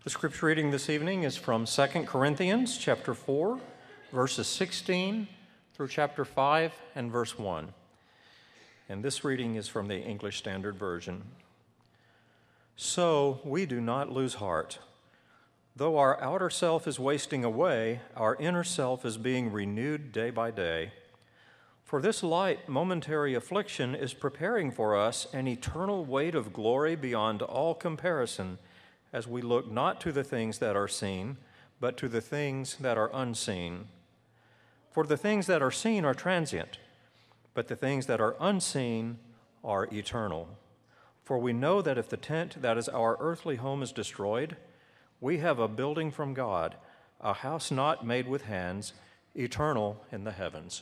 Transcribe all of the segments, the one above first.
The scripture reading this evening is from 2 Corinthians chapter 4, verses 16 through chapter 5 and verse 1. And this reading is from the English Standard Version. So we do not lose heart. Though our outer self is wasting away, our inner self is being renewed day by day. For this light, momentary affliction is preparing for us an eternal weight of glory beyond all comparison, as we look not to the things that are seen, but to the things that are unseen. For the things that are seen are transient, but the things that are unseen are eternal. For we know that if the tent that is our earthly home is destroyed, we have a building from God, a house not made with hands, eternal in the heavens.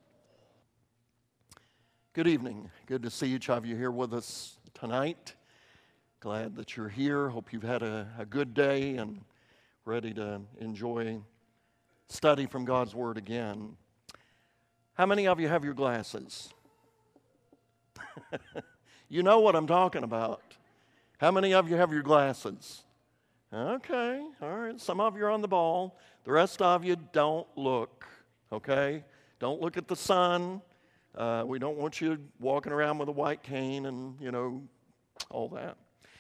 Good evening. Good to see each of you here with us tonight. Glad that you're here. Hope you've had a good day and ready to enjoy study from God's Word again. How many of you have your glasses? You know what I'm talking about. How many of you have your glasses? Okay, all right. Some of you are on the ball. The rest of you don't look, okay? Don't look at the sun. We don't want you walking around with a white cane and, all that.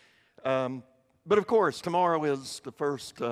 But of course, tomorrow is the first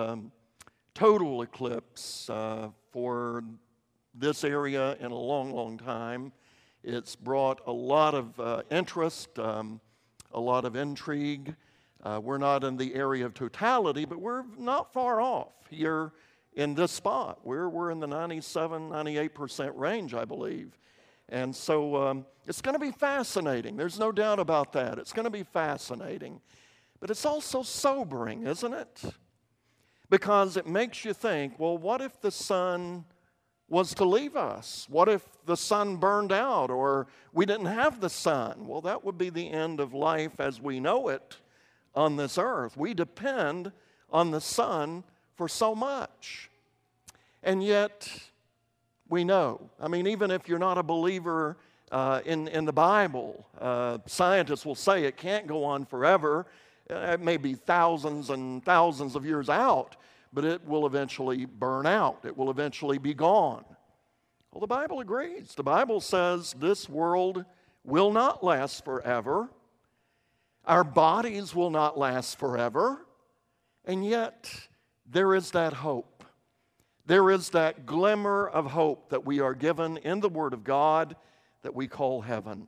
total eclipse for this area in a long, long time. It's brought a lot of interest, a lot of intrigue. We're not in the area of totality, but we're not far off here in this spot. We're in the 97, 98% range, I believe. And so it's going to be fascinating. There's no doubt about that. It's going to be fascinating. But it's also sobering, isn't it? Because it makes you think, well, what if the sun was to leave us? What if the sun burned out or we didn't have the sun? Well, that would be the end of life as we know it on this earth. We depend on the sun for so much. And yet, we know. I mean, even if you're not a believer in the Bible, scientists will say it can't go on forever. It may be thousands and thousands of years out, but it will eventually burn out. It will eventually be gone. Well, the Bible agrees. The Bible says this world will not last forever. Our bodies will not last forever. And yet, there is that hope. There is that glimmer of hope that we are given in the Word of God that we call heaven.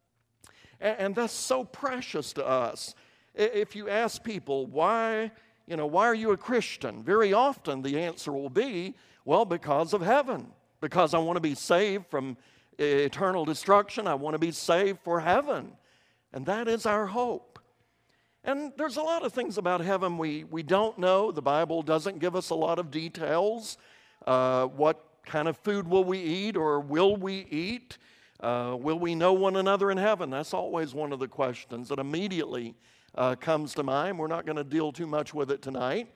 And that's so precious to us. If you ask people, why are you a Christian? Very often the answer will be, well, because of heaven. Because I want to be saved from eternal destruction. I want to be saved for heaven. And that is our hope. And there's a lot of things about heaven we don't know. The Bible doesn't give us a lot of details. What kind of food will we eat, or will we eat? Will we know one another in heaven? That's always one of the questions that immediately comes to mind. We're not going to deal too much with it tonight.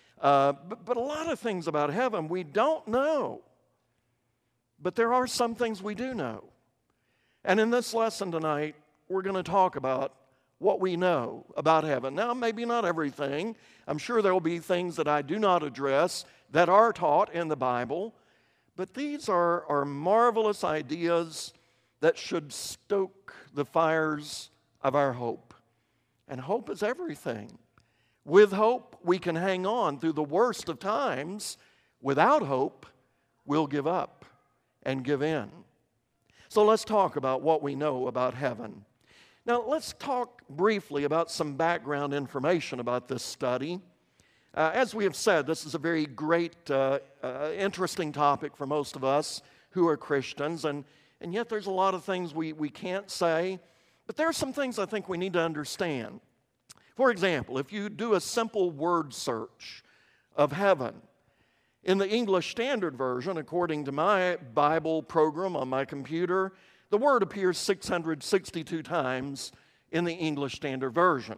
But a lot of things about heaven we don't know. But there are some things we do know. And in this lesson tonight, we're going to talk about what we know about heaven. Now, maybe not everything. I'm sure there will be things that I do not address that are taught in the Bible. But these are marvelous ideas that should stoke the fires of our hope. And hope is everything. With hope, we can hang on through the worst of times. Without hope, we'll give up and give in. So let's talk about what we know about heaven. Now, let's talk briefly about some background information about this study. As we have said, this is a very great, interesting topic for most of us who are Christians, and yet there's a lot of things we can't say. But there are some things I think we need to understand. For example, if you do a simple word search of heaven, in the English Standard Version, according to my Bible program on my computer, the word appears 662 times in the English Standard Version.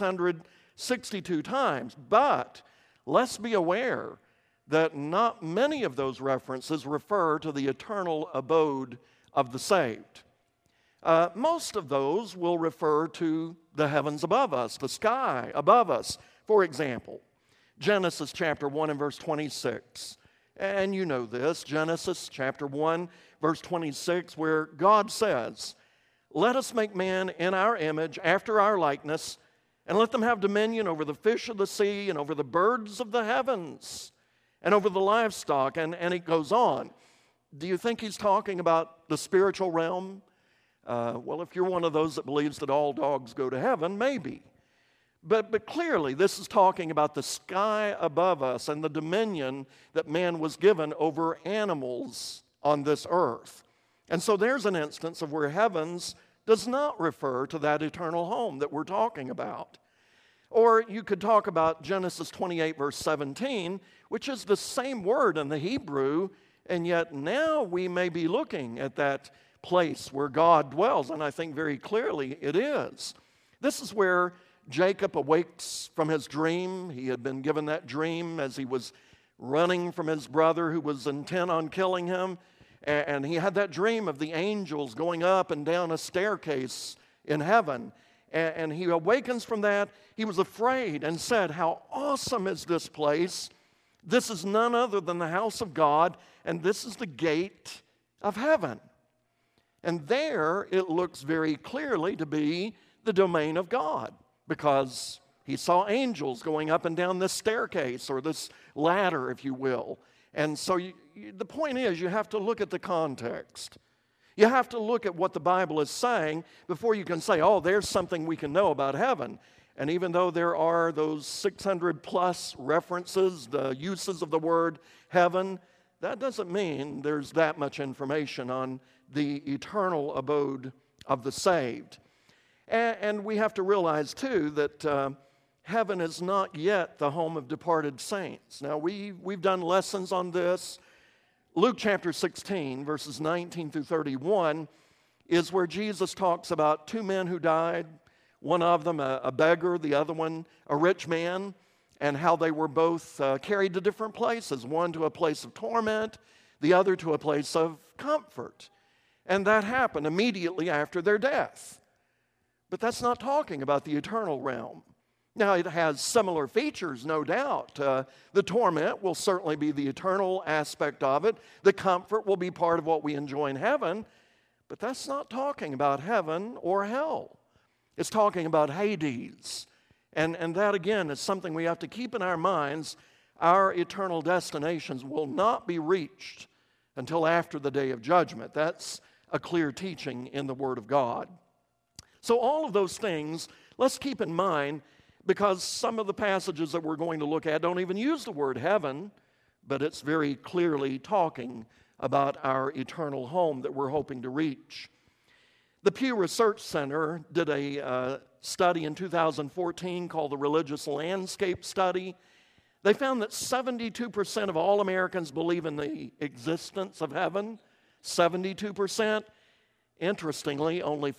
662 times. But let's be aware that not many of those references refer to the eternal abode of the saved. Most of those will refer to the heavens above us, the sky above us. For example, Genesis chapter 1 and verse 26. And you know this, Genesis chapter 1, verse 26, where God says, "Let us make man in our image, after our likeness, and let them have dominion over the fish of the sea, and over the birds of the heavens, and over the livestock," and it goes on. Do you think he's talking about the spiritual realm? Well, if you're one of those that believes that all dogs go to heaven, maybe. But clearly, this is talking about the sky above us and the dominion that man was given over animals on this earth. And so there's an instance of where heavens does not refer to that eternal home that we're talking about. Or you could talk about Genesis 28, verse 17, which is the same word in the Hebrew, and yet now we may be looking at that place where God dwells, and I think very clearly it is. This is where Jacob awakes from his dream. He had been given that dream as he was running from his brother who was intent on killing him. And he had that dream of the angels going up and down a staircase in heaven. And he awakens from that. He was afraid and said, "How awesome is this place? This is none other than the house of God, and this is the gate of heaven." And there it looks very clearly to be the domain of God, because he saw angels going up and down this staircase, or this ladder, if you will. And so the point is, you have to look at the context. You have to look at what the Bible is saying before you can say, "Oh, there's something we can know about heaven." And even though there are those 600 plus references, the uses of the word heaven, that doesn't mean there's that much information on the eternal abode of the saved. And we have to realize, too, that heaven is not yet the home of departed saints. Now, we've done lessons on this. Luke chapter 16, verses 19 through 31, is where Jesus talks about two men who died, one of them a beggar, the other one a rich man, and how they were both carried to different places, one to a place of torment, the other to a place of comfort. And that happened immediately after their death. But that's not talking about the eternal realm. Now, it has similar features, no doubt. The torment will certainly be the eternal aspect of it. The comfort will be part of what we enjoy in heaven. But that's not talking about heaven or hell. It's talking about Hades. And that, again, is something we have to keep in our minds. Our eternal destinations will not be reached until after the day of judgment. That's a clear teaching in the Word of God. So all of those things, let's keep in mind, because some of the passages that we're going to look at don't even use the word heaven, but it's very clearly talking about our eternal home that we're hoping to reach. The Pew Research Center did a study in 2014 called the Religious Landscape Study. They found that 72% of all Americans believe in the existence of heaven. 72%. Interestingly, only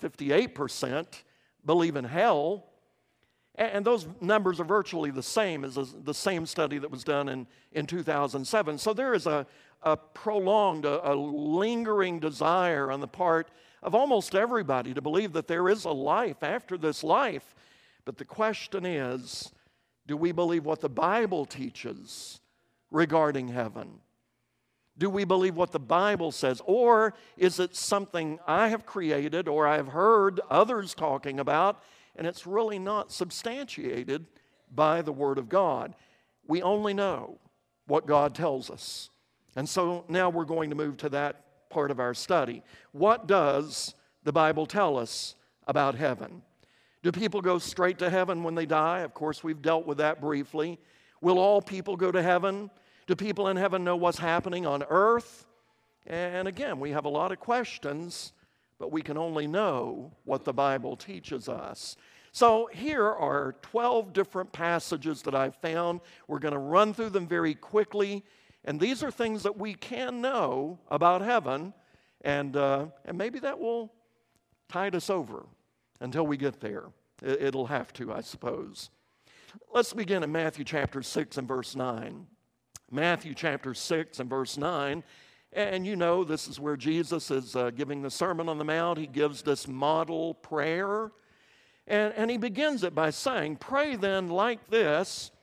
58% believe in hell. And those numbers are virtually the same as the same study that was done in 2007. So there is a prolonged, a lingering desire on the part of almost everybody to believe that there is a life after this life. But the question is, do we believe what the Bible teaches regarding heaven? Do we believe what the Bible says? Or is it something I have created or I have heard others talking about, and it's really not substantiated by the Word of God? We only know what God tells us. And so now we're going to move to that part of our study. What does the Bible tell us about heaven? Do people go straight to heaven when they die? Of course, we've dealt with that briefly. Will all people go to heaven? Do people in heaven know what's happening on earth? And again, we have a lot of questions, but we can only know what the Bible teaches us. So here are 12 different passages that I've found. We're going to run through them very quickly. And these are things that we can know about heaven. And maybe that will tide us over until we get there. It'll have to, I suppose. Let's begin in Matthew chapter 6 and verse 9. Matthew chapter 6 and verse 9. And you know, this is where Jesus is giving the Sermon on the Mount. He gives this model prayer. And he begins it by saying, "Pray then like this,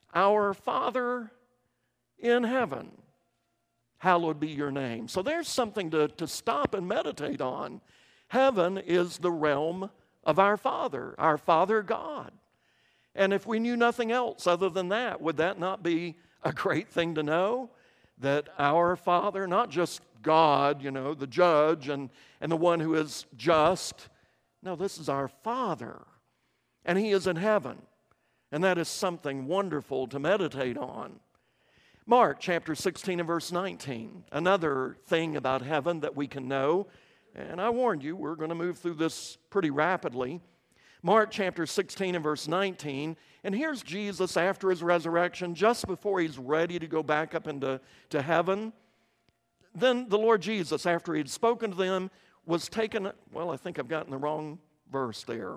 Our Father in heaven, hallowed be your name. So there's something to stop and meditate on. Heaven is the realm of our Father God. And if we knew nothing else other than that, would that not be a great thing to know? That our Father, not just God, the judge and the one who is just. No, this is our Father, and He is in heaven. And that is something wonderful to meditate on. Mark chapter 16 and verse 19, another thing about heaven that we can know. And I warned you, we're going to move through this pretty rapidly. Mark chapter 16 and verse 19, and here's Jesus after His resurrection, just before He's ready to go back up into heaven. Then the Lord Jesus, after He had spoken to them, was taken, well, I think I've gotten the wrong verse there.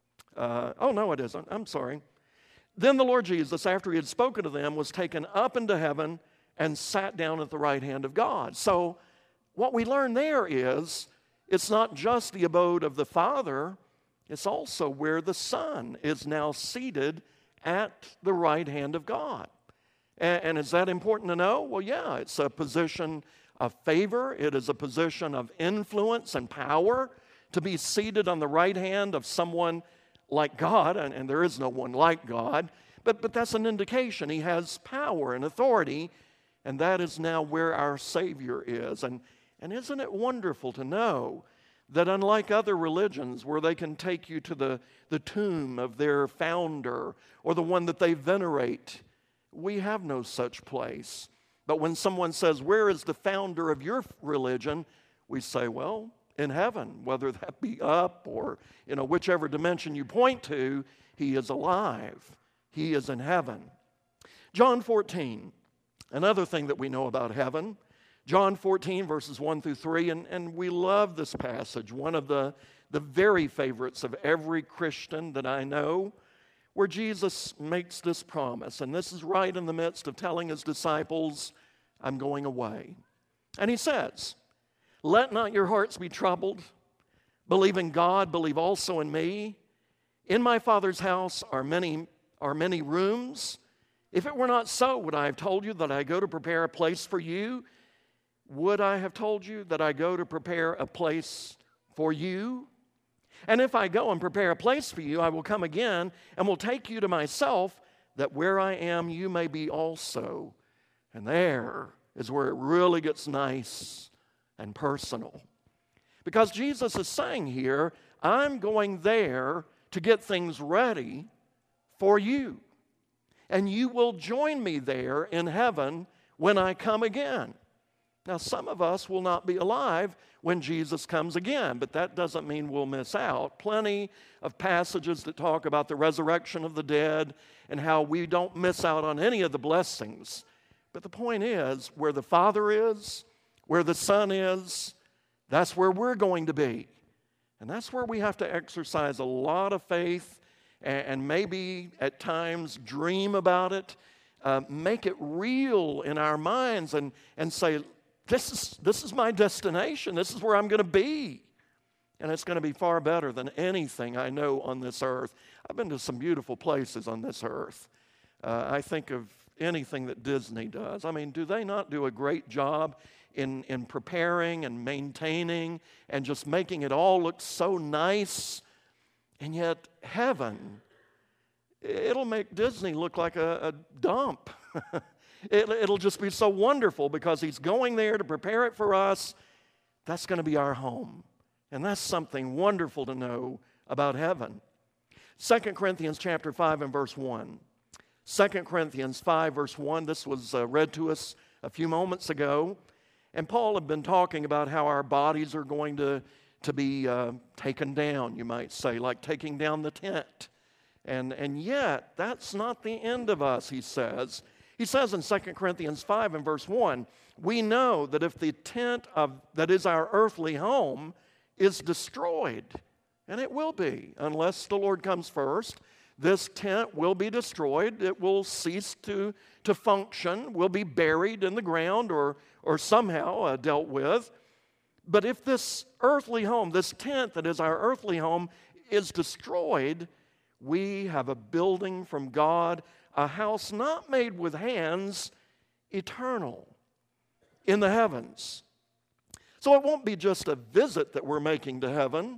Oh, no, it isn't. I'm sorry. Then the Lord Jesus, after He had spoken to them, was taken up into heaven and sat down at the right hand of God. So what we learn there is it's not just the abode of the Father, it's also where the Son is now seated at the right hand of God. And is that important to know? Well, yeah, it's a position of favor. It is a position of influence and power to be seated on the right hand of someone like God, and there is no one like God, but that's an indication He has power and authority, and that is now where our Savior is. And isn't it wonderful to know that unlike other religions where they can take you to the tomb of their founder or the one that they venerate, we have no such place. But when someone says, where is the founder of your religion? We say, well, in heaven, whether that be up or whichever dimension you point to, He is alive. He is in heaven. John 14, another thing that we know about heaven. John 14, verses 1 through 3, and we love this passage, one of the very favorites of every Christian that I know, where Jesus makes this promise. And this is right in the midst of telling His disciples, I'm going away. And He says, let not your hearts be troubled. Believe in God, believe also in me. In my Father's house are many rooms. If it were not so, would I have told you that I go to prepare a place for you? Would I have told you that I go to prepare a place for you? And if I go and prepare a place for you, I will come again and will take you to myself, that where I am, you may be also. And there is where it really gets nice and personal. Because Jesus is saying here, I'm going there to get things ready for you. And you will join me there in heaven when I come again. Now, some of us will not be alive when Jesus comes again, but that doesn't mean we'll miss out. Plenty of passages that talk about the resurrection of the dead and how we don't miss out on any of the blessings. But the point is, where the Father is, where the Son is, that's where we're going to be. And that's where we have to exercise a lot of faith and maybe at times dream about it, make it real in our minds and say, this is my destination. This is where I'm going to be. And it's going to be far better than anything I know on this earth. I've been to some beautiful places on this earth. I think of anything that Disney does. I mean, do they not do a great job in preparing and maintaining and just making it all look so nice? And yet, heaven, it'll make Disney look like a dump. It'll just be so wonderful because He's going there to prepare it for us. That's going to be our home. And that's something wonderful to know about heaven. 2 Corinthians chapter 5 and verse 1. 2 Corinthians 5 verse 1, this was read to us a few moments ago. And Paul had been talking about how our bodies are going to be taken down, you might say, like taking down the tent. And yet, that's not the end of us, he says. He says in 2 Corinthians 5 and verse 1, we know that if the tent that is our earthly home is destroyed, and it will be, unless the Lord comes first, this tent will be destroyed. It will cease to function, will be buried in the ground or somehow dealt with. But if this earthly home, this tent that is our earthly home, is destroyed, we have a building from God, a house not made with hands, eternal, in the heavens. So it won't be just a visit that we're making to heaven,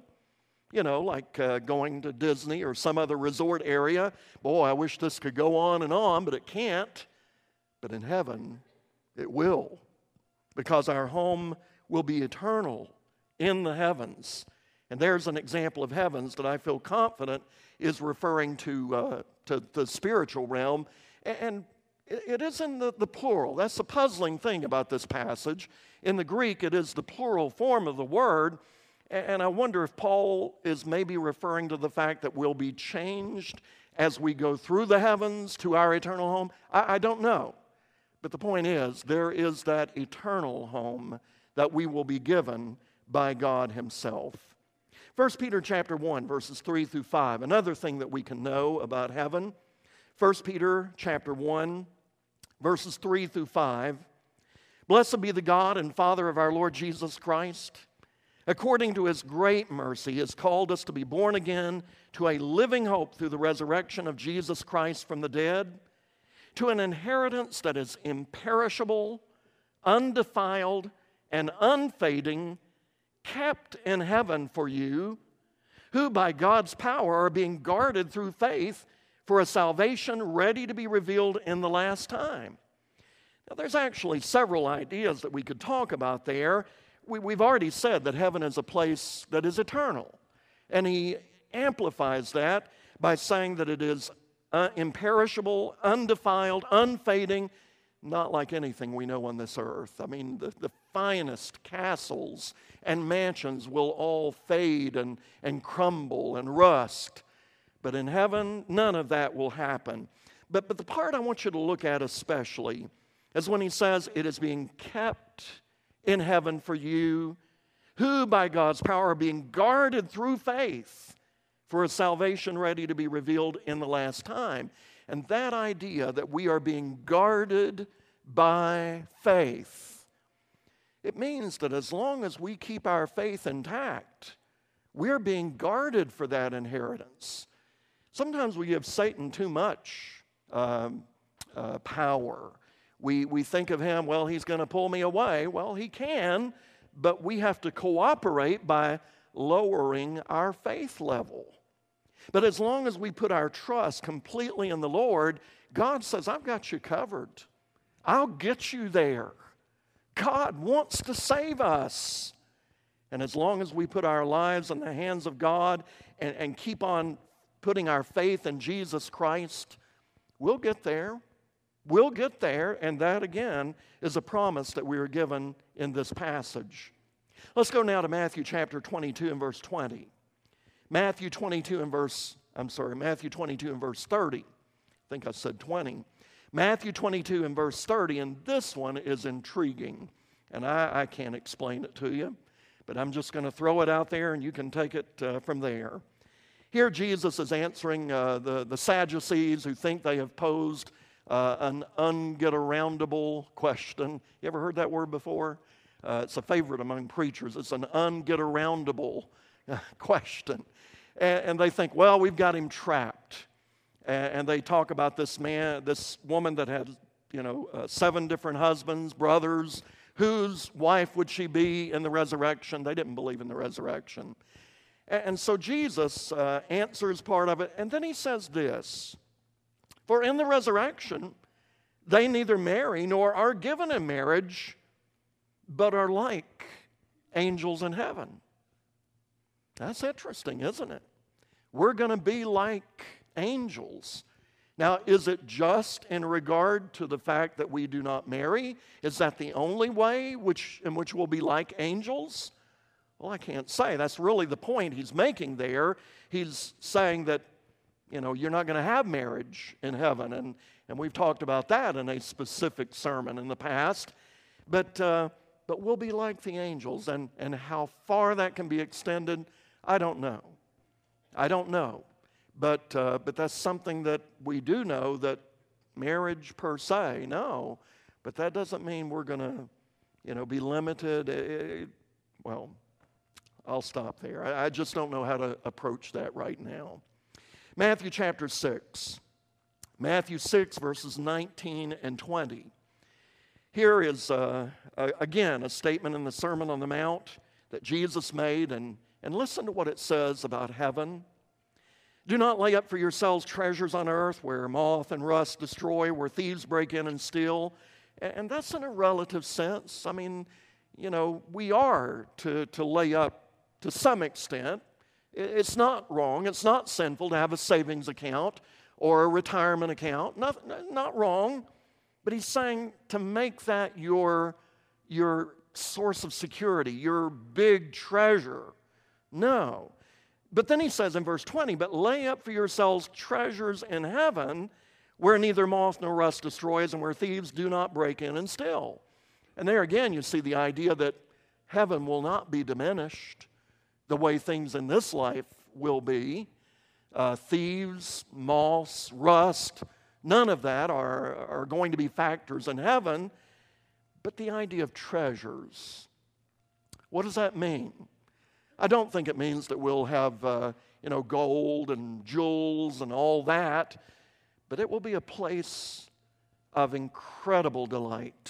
like going to Disney or some other resort area. Boy, I wish this could go on and on, but it can't. But in heaven, it will, because our home will be eternal in the heavens. And there's an example of heavens that I feel confident is referring to the spiritual realm. And it is in the plural. That's the puzzling thing about this passage. In the Greek, it is the plural form of the word. And I wonder if Paul is maybe referring to the fact that we'll be changed as we go through the heavens to our eternal home. I don't know. But the point is, there is that eternal home that we will be given by God himself. 1 Peter chapter 1, verses 3 through 5. Another thing that we can know about heaven. 1 Peter chapter 1, verses 3 through 5. Blessed be the God and Father of our Lord Jesus Christ. According to his great mercy, he has called us to be born again to a living hope through the resurrection of Jesus Christ from the dead, to an inheritance that is imperishable, undefiled, and unfading, kept in heaven for you, who by God's power are being guarded through faith for a salvation ready to be revealed in the last time. Now, there's actually several ideas that we could talk about there. We've already said that heaven is a place that is eternal. And he amplifies that by saying that it is imperishable, undefiled, unfading, not like anything we know on this earth. I mean, the finest castles and mansions will all fade and crumble and rust. But in heaven, none of that will happen. But the part I want you to look at especially is when he says it is being kept in heaven for you, who by God's power are being guarded through faith for a salvation ready to be revealed in the last time. And that idea that we are being guarded by faith, it means that as long as we keep our faith intact, we're being guarded for that inheritance. Sometimes we give Satan too much power. We think of him, well, he's going to pull me away. Well, he can, but we have to cooperate by lowering our faith level. But as long as we put our trust completely in the Lord, God says, I've got you covered. I'll get you there. God wants to save us. And as long as we put our lives in the hands of God and keep on putting our faith in Jesus Christ, we'll get there. We'll get there, and that again is a promise that we are given in this passage. Let's go now to Matthew chapter 22 and verse 20. Matthew 22 and verse 30. I think I said 20. Matthew 22 and verse 30, and this one is intriguing, and I can't explain it to you, but I'm just going to throw it out there, and you can take it from there. Here Jesus is answering the Sadducees who think they have posed an unget-aroundable question. You ever heard that word before? It's a favorite among preachers. It's an unget-aroundable question. And they think, well, we've got him trapped. And they talk about this woman that had, 7 different husbands, brothers. Whose wife would she be in the resurrection? They didn't believe in the resurrection. And so Jesus answers part of it, and then he says this, for in the resurrection, they neither marry nor are given in marriage, but are like angels in heaven. That's interesting, isn't it? We're going to be like angels. Now, is it just in regard to the fact that we do not marry? Is that the only way in which we'll be like angels? Well, I can't say. That's really the point he's making there. He's saying that, you're not going to have marriage in heaven. And we've talked about that in a specific sermon in the past. But we'll be like the angels. And how far that can be extended, I don't know. But that's something that we do know, that marriage per se, no. But that doesn't mean we're going to, be limited. Well, I'll stop there. I just don't know how to approach that right now. Matthew chapter 6. Matthew 6, verses 19 and 20. Here is, again, a statement in the Sermon on the Mount that Jesus made, and listen to what it says about heaven. Do not lay up for yourselves treasures on earth where moth and rust destroy, where thieves break in and steal. And that's in a relative sense. I mean, you know, we are to lay up to some extent. It's not wrong. It's not sinful to have a savings account or a retirement account. Not wrong. But he's saying to make that your source of security, your big treasure. No. But then he says in verse 20, but lay up for yourselves treasures in heaven where neither moth nor rust destroys and where thieves do not break in and steal. And there again you see the idea that heaven will not be diminished the way things in this life will be. Thieves, moths, rust, none of that are going to be factors in heaven. But the idea of treasures, what does that mean? I don't think it means that we'll have, gold and jewels and all that, but it will be a place of incredible delight,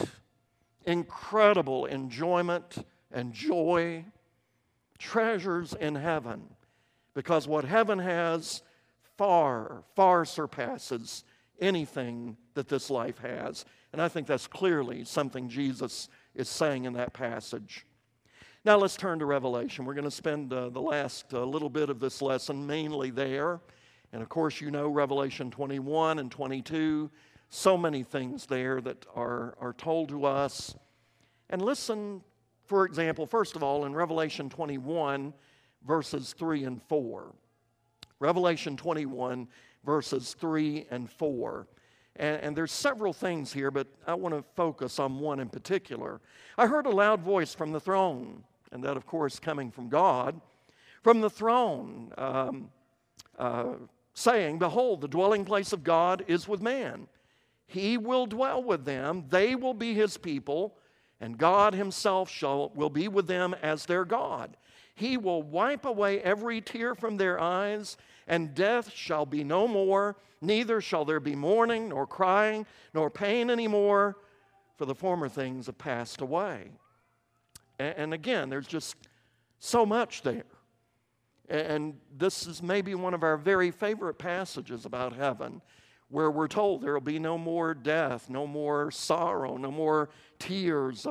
incredible enjoyment and joy, treasures in heaven, because what heaven has far, far surpasses anything that this life has. And I think that's clearly something Jesus is saying in that passage. Now let's turn to Revelation. We're going to spend the last little bit of this lesson mainly there. And of course, you know Revelation 21 and 22. So many things there that are told to us. And listen, for example, first of all, in Revelation 21, verses 3 and 4. Revelation 21, verses 3 and 4. And there's several things here, but I want to focus on one in particular. I heard a loud voice from the throne, and that, of course, coming from God, from the throne, saying, behold, the dwelling place of God is with man. He will dwell with them, they will be his people, and God himself will be with them as their God. He will wipe away every tear from their eyes, and death shall be no more, neither shall there be mourning, nor crying, nor pain anymore, for the former things have passed away. And again, there's just so much there. And this is maybe one of our very favorite passages about heaven, where we're told there will be no more death, no more sorrow, no more tears,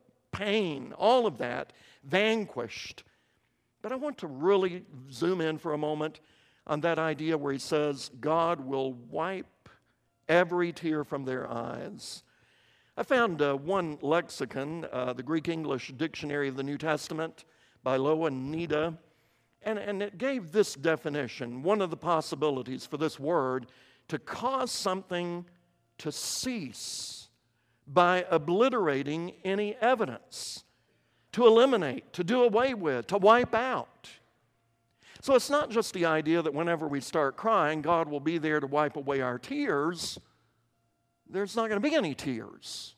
pain, all of that vanquished. But I want to really zoom in for a moment on that idea where he says, God will wipe every tear from their eyes. I found one lexicon, the Greek-English Dictionary of the New Testament by Ioannida, and it gave this definition, one of the possibilities for this word, to cause something to cease by obliterating any evidence, to eliminate, to do away with, to wipe out. So it's not just the idea that whenever we start crying, God will be there to wipe away our tears. There's not going to be any tears.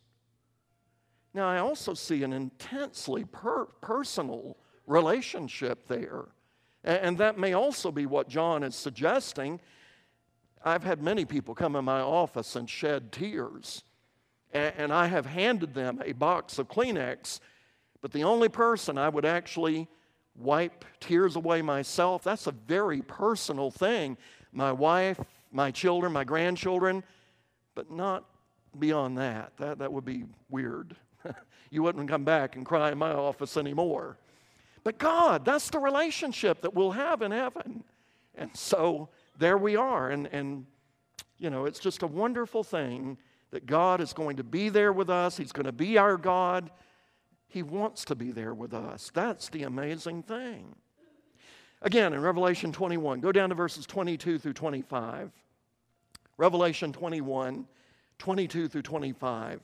Now, I also see an intensely personal relationship there. And that may also be what John is suggesting. I've had many people come in my office and shed tears. And I have handed them a box of Kleenex. But the only person I would actually wipe tears away myself, that's a very personal thing. My wife, my children, my grandchildren, but not beyond that. That would be weird. You wouldn't come back and cry in my office anymore. But God, that's the relationship that we'll have in heaven. And so there we are. And you know, it's just a wonderful thing that God is going to be there with us. He's going to be our God. He wants to be there with us. That's the amazing thing. Again, in Revelation 21, go down to verses 22 through 25. Revelation 21, 22 through 25.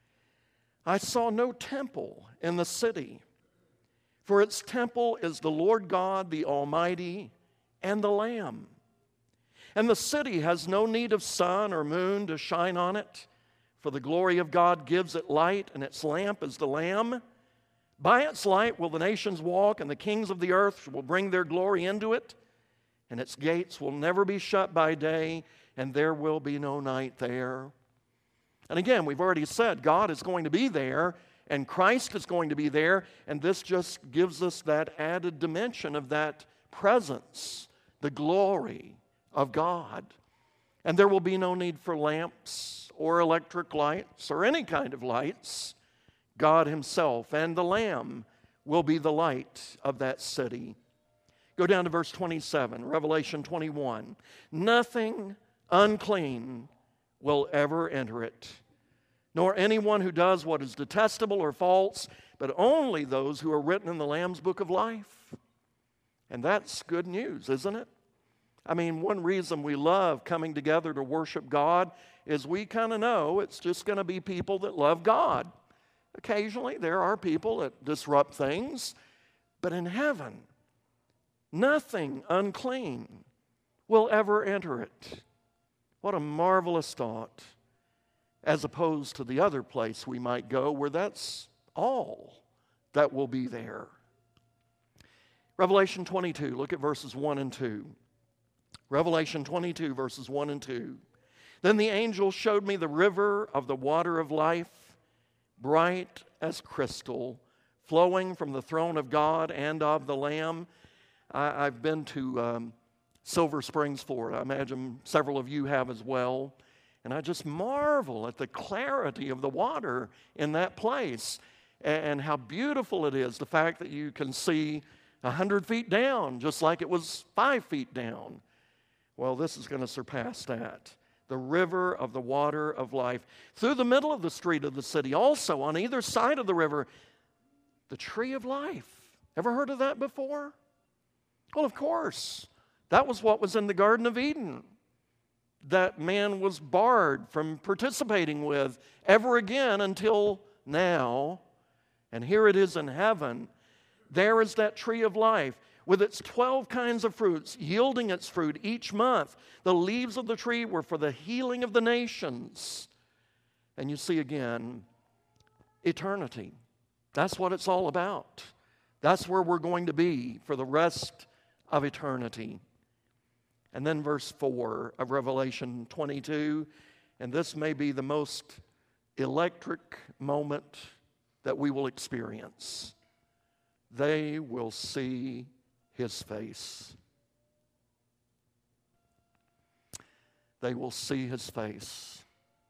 I saw no temple in the city, for its temple is the Lord God, the Almighty, and the Lamb. And the city has no need of sun or moon to shine on it, for the glory of God gives it light, and its lamp is the Lamb. By its light will the nations walk, and the kings of the earth will bring their glory into it. And its gates will never be shut by day, and there will be no night there. And again, we've already said God is going to be there, and Christ is going to be there, and this just gives us that added dimension of that presence, the glory of God. And there will be no need for lamps or electric lights or any kind of lights. God Himself and the Lamb will be the light of that city. Go down to verse 27, Revelation 21. Nothing unclean will ever enter it, nor anyone who does what is detestable or false, but only those who are written in the Lamb's book of life. And that's good news, isn't it? I mean, one reason we love coming together to worship God is we kind of know it's just going to be people that love God. Occasionally, there are people that disrupt things, but in heaven, nothing unclean will ever enter it. What a marvelous thought, as opposed to the other place we might go where that's all that will be there. Revelation 22, look at verses 1 and 2. Revelation 22, verses 1 and 2. Then the angel showed me the river of the water of life, bright as crystal, flowing from the throne of God and of the Lamb. I've been to Silver Springs, Florida. I imagine several of you have as well. And I just marvel at the clarity of the water in that place and how beautiful it is. The fact that you can see 100 feet down, just like it was 5 feet down. Well, this is going to surpass that. The river of the water of life. Through the middle of the street of the city, also on either side of the river, the tree of life. Ever heard of that before? Well, of course. That was what was in the Garden of Eden that man was barred from participating with ever again until now. And here it is in heaven. There is that tree of life with its 12 kinds of fruits, yielding its fruit each month. The leaves of the tree were for the healing of the nations. And you see again, eternity. That's what it's all about. That's where we're going to be for the rest of eternity. And then verse 4 of Revelation 22, and this may be the most electric moment that we will experience. They will see His face. They will see His face.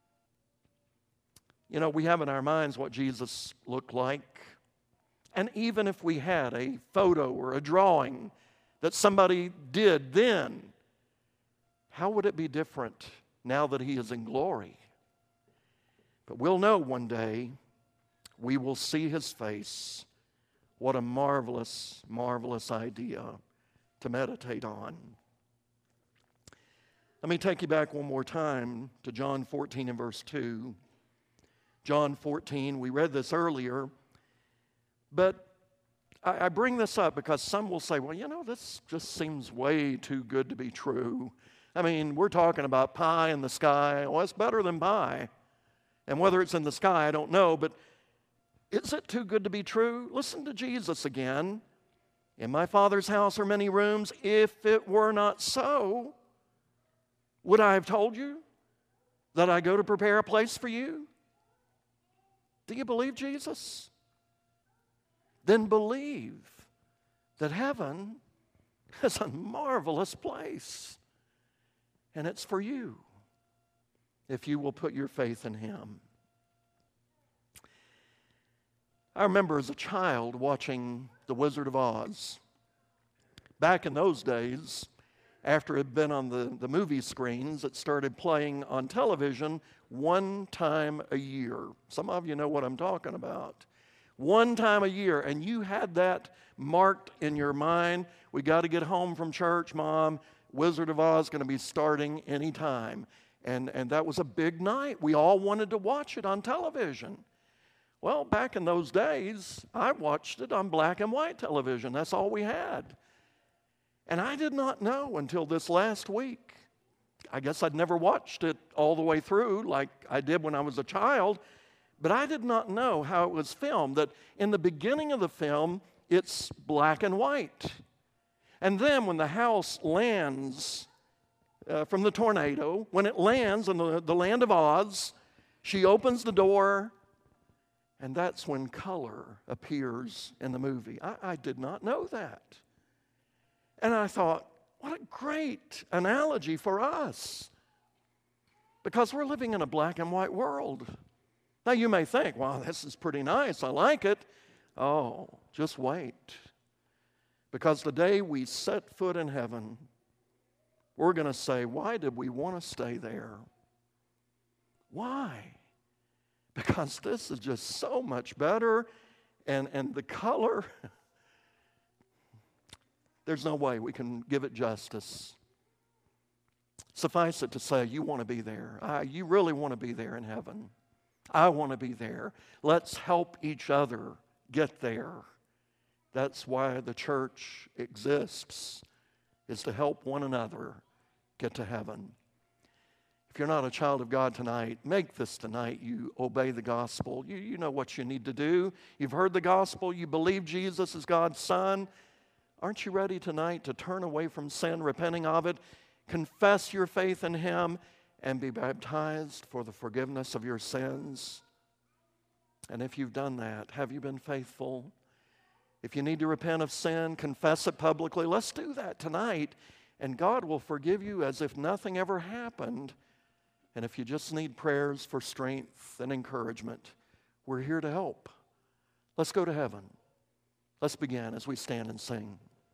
You know, we have in our minds what Jesus looked like. And even if we had a photo or a drawing that somebody did then, how would it be different now that He is in glory? But we'll know one day we will see His face. What a marvelous, marvelous idea to meditate on. Let me take you back one more time to John 14 and verse 2. John 14, we read this earlier, but I bring this up because some will say, well, you know, this just seems way too good to be true. I mean, we're talking about pie in the sky. Well, it's better than pie. And whether it's in the sky, I don't know, but is it too good to be true? Listen to Jesus again. In my Father's house are many rooms. If it were not so, would I have told you that I go to prepare a place for you? Do you believe Jesus? Then believe that heaven is a marvelous place. And it's for you if you will put your faith in Him. I remember as a child watching The Wizard of Oz. Back in those days, after it had been on the movie screens, it started playing on television one time a year. Some of you know what I'm talking about. One time a year, and you had that marked in your mind. We got to get home from church, Mom. Wizard of Oz is going to be starting anytime. And that was a big night. We all wanted to watch it on television. Well, back in those days, I watched it on black and white television. That's all we had. And I did not know until this last week. I guess I'd never watched it all the way through like I did when I was a child. But I did not know how it was filmed, that in the beginning of the film, it's black and white. And then when the house lands from the tornado. When it lands in the land of Oz, she opens the door, and that's when color appears in the movie. I did not know that. And I thought, what a great analogy for us. Because we're living in a black and white world. Now you may think, wow, this is pretty nice. I like it. Oh, just wait. Because the day we set foot in heaven, we're going to say, why did we want to stay there? Why? Because this is just so much better. And the color, there's no way we can give it justice. Suffice it to say, you want to be there. You really want to be there in heaven. I want to be there. Let's help each other get there. That's why the church exists, is to help one another get to heaven. If you're not a child of God tonight, make this tonight you obey the gospel. You know what you need to do. You've heard the gospel. You believe Jesus is God's Son. Aren't you ready tonight to turn away from sin, repenting of it, confess your faith in Him, and be baptized for the forgiveness of your sins? And if you've done that, have you been faithful? If you need to repent of sin, confess it publicly. Let's do that tonight, and God will forgive you as if nothing ever happened. And if you just need prayers for strength and encouragement, we're here to help. Let's go to heaven. Let's begin as we stand and sing.